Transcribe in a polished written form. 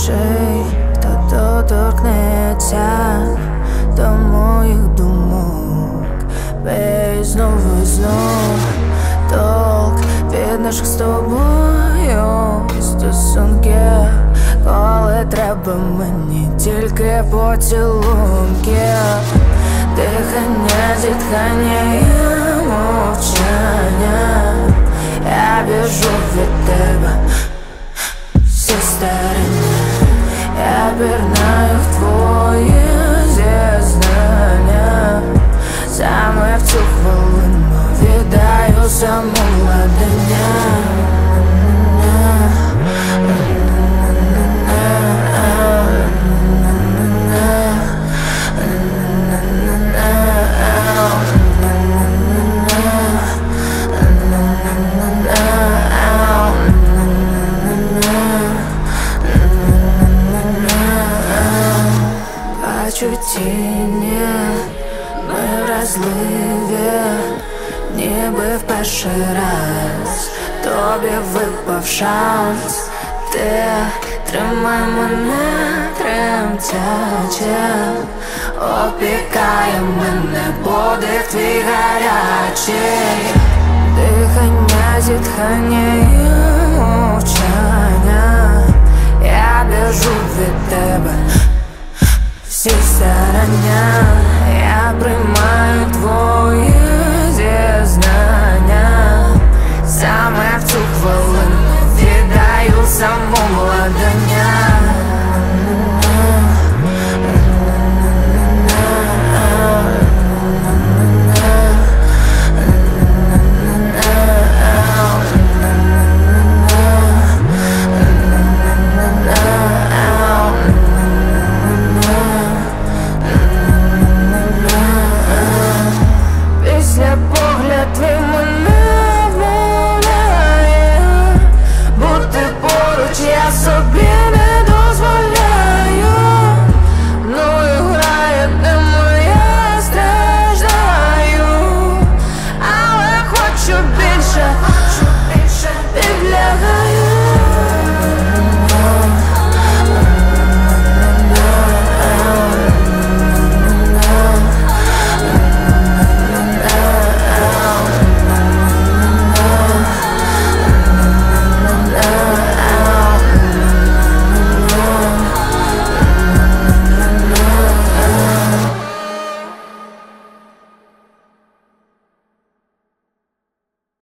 перший, хто доторкнеться до моїх думок. Бей знову і знов толк від наших з тобою стосунків, коли треба мені тільки поцілунки. Дихання, зітхання і мовчання. Я біжу від тебе зі старання. Я пірнаю в твої зізнання. Саме в цю хвилину віддаю самовладання. Бачу тіні, ми вразливі, ніби в перший раз тобі випав шанс. Ти тримай мене тремтяче, опікає мене подих твій гарячий. Дихання, зітхання і